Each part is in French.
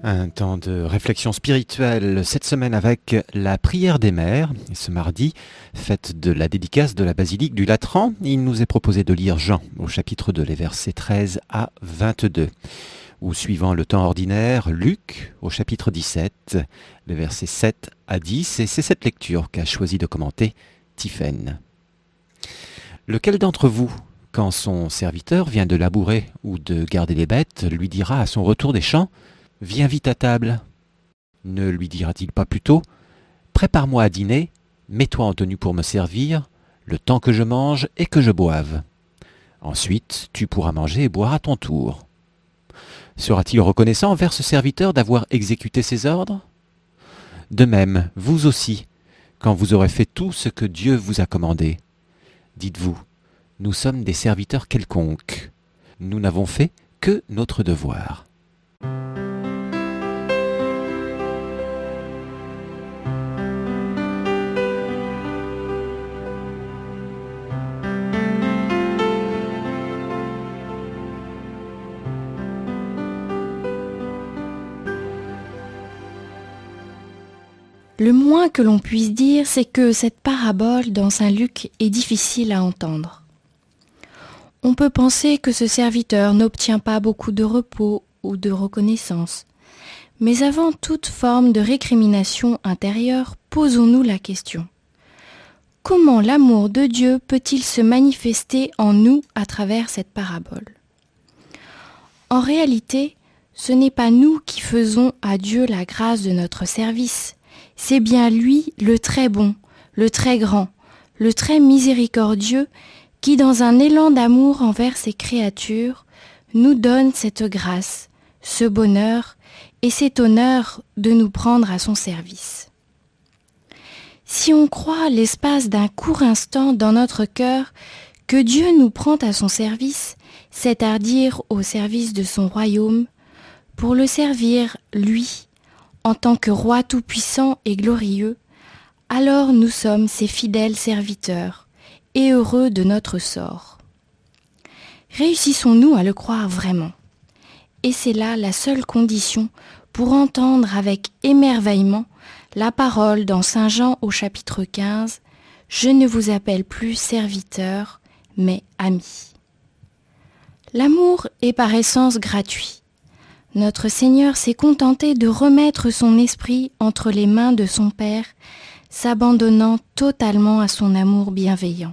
Un temps de réflexion spirituelle cette semaine avec la prière des mères. Et ce mardi, fête de la dédicace de la basilique du Latran, il nous est proposé de lire Jean au chapitre 2, les versets 13 à 22. Ou suivant le temps ordinaire, Luc au chapitre 17, les versets 7 à 10. Et c'est cette lecture qu'a choisi de commenter Tiffaine. Lequel d'entre vous, quand son serviteur vient de labourer ou de garder les bêtes, lui dira à son retour des champs: « Viens vite à table » ? Ne lui dira-t-il pas plutôt : « Prépare-moi à dîner, mets-toi en tenue pour me servir, le temps que je mange et que je boive. Ensuite, tu pourras manger et boire à ton tour. » Sera-t-il reconnaissant envers ce serviteur d'avoir exécuté ses ordres ? De même, vous aussi, quand vous aurez fait tout ce que Dieu vous a commandé, dites-vous : « Nous sommes des serviteurs quelconques. Nous n'avons fait que notre devoir. » Le moins que l'on puisse dire, c'est que cette parabole dans Saint Luc est difficile à entendre. On peut penser que ce serviteur n'obtient pas beaucoup de repos ou de reconnaissance. Mais avant toute forme de récrimination intérieure, posons-nous la question. Comment l'amour de Dieu peut-il se manifester en nous à travers cette parabole ? En réalité, ce n'est pas nous qui faisons à Dieu la grâce de notre service. C'est bien lui, le très bon, le très grand, le très miséricordieux, qui, dans un élan d'amour envers ses créatures, nous donne cette grâce, ce bonheur et cet honneur de nous prendre à son service. Si on croit l'espace d'un court instant dans notre cœur que Dieu nous prend à son service, c'est-à-dire au service de son royaume, pour le servir, lui, en tant que roi tout-puissant et glorieux, alors nous sommes ses fidèles serviteurs et heureux de notre sort. Réussissons-nous à le croire vraiment ? Et c'est là la seule condition pour entendre avec émerveillement la parole dans Saint Jean au chapitre 15 « Je ne vous appelle plus serviteur, mais ami ». L'amour est par essence gratuit. Notre Seigneur s'est contenté de remettre son esprit entre les mains de son Père, s'abandonnant totalement à son amour bienveillant.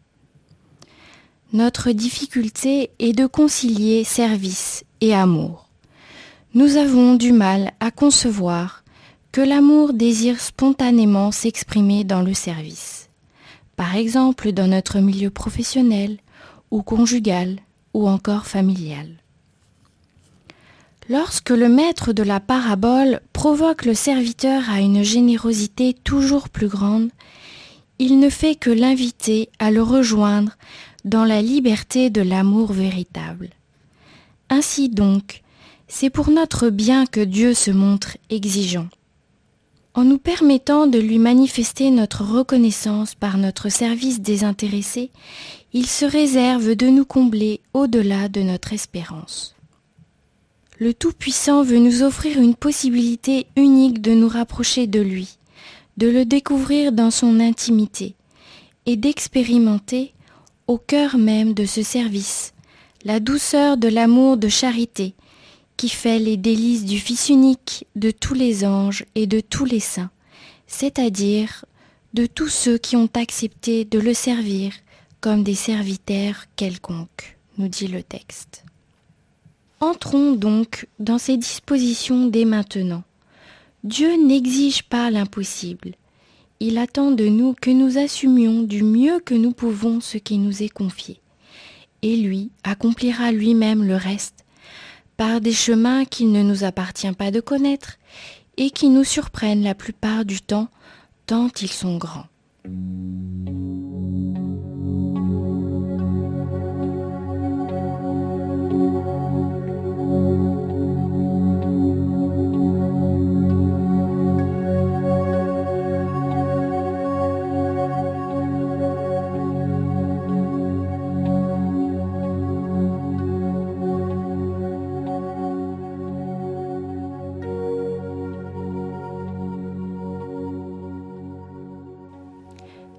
Notre difficulté est de concilier service et amour. Nous avons du mal à concevoir que l'amour désire spontanément s'exprimer dans le service. Par exemple, dans notre milieu professionnel ou conjugal ou encore familial. Lorsque le maître de la parabole provoque le serviteur à une générosité toujours plus grande, il ne fait que l'inviter à le rejoindre dans la liberté de l'amour véritable. Ainsi donc, c'est pour notre bien que Dieu se montre exigeant. En nous permettant de lui manifester notre reconnaissance par notre service désintéressé, il se réserve de nous combler au-delà de notre espérance. Le Tout-Puissant veut nous offrir une possibilité unique de nous rapprocher de lui, de le découvrir dans son intimité et d'expérimenter, au cœur même de ce service, la douceur de l'amour de charité qui fait les délices du Fils unique de tous les anges et de tous les saints, c'est-à-dire de tous ceux qui ont accepté de le servir comme des serviteurs quelconques, nous dit le texte. Entrons donc dans ces dispositions dès maintenant. Dieu n'exige pas l'impossible. Il attend de nous que nous assumions du mieux que nous pouvons ce qui nous est confié. Et lui accomplira lui-même le reste, par des chemins qu'il ne nous appartient pas de connaître et qui nous surprennent la plupart du temps, tant ils sont grands.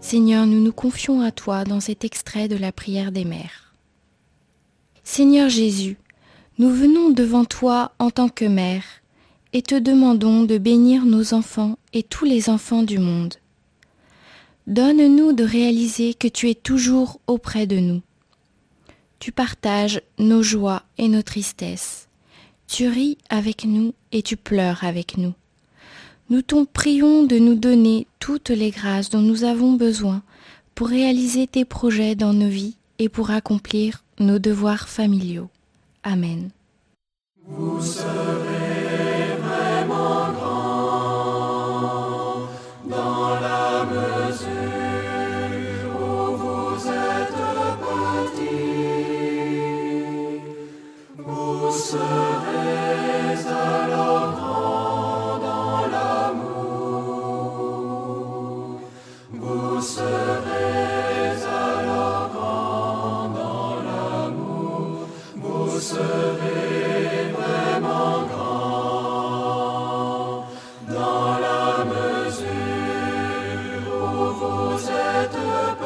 Seigneur, nous nous confions à toi dans cet extrait de la prière des mères. Seigneur Jésus, nous venons devant toi en tant que mère et te demandons de bénir nos enfants et tous les enfants du monde. Donne-nous de réaliser que tu es toujours auprès de nous. Tu partages nos joies et nos tristesses. Tu ris avec nous et tu pleures avec nous. Nous t'en prions de nous donner toutes les grâces dont nous avons besoin pour réaliser tes projets dans nos vies et pour accomplir nos devoirs familiaux. Amen. Vous serez vraiment grand dans la mesure où vous êtes petit. Vous serez alors grand dans l'amour. Vous serez alors grand dans l'amour. Vous serez vraiment grand dans la mesure où vous êtes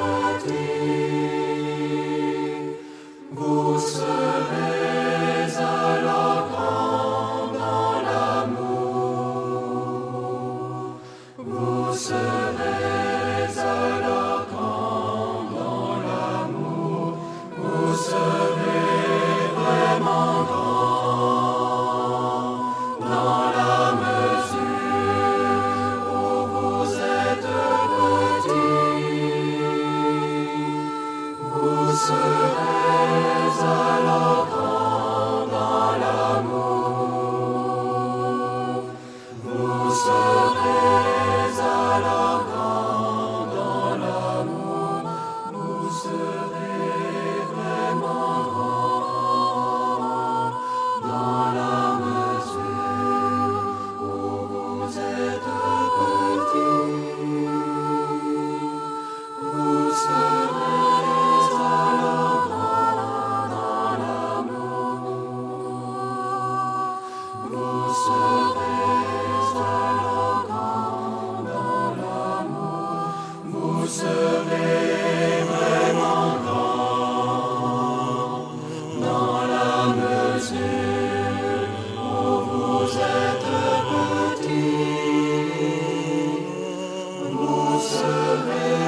petit. Vous serez alors grand dans l'amour. Vous serez alors grand dans l'amour. Vous serez vraiment grand dans la mesure où vous êtes petit. Vous serez alors grand dans l'amour. Vous serez alors grand dans l'amour. Vous serez vraiment grand dans la mesure où vous êtes petit. Vous serez alors grand dans l'amour. Vous serez alors grand dans l'amour. Vous serez vraiment grand dans la mesure où vous êtes petit. Vous serez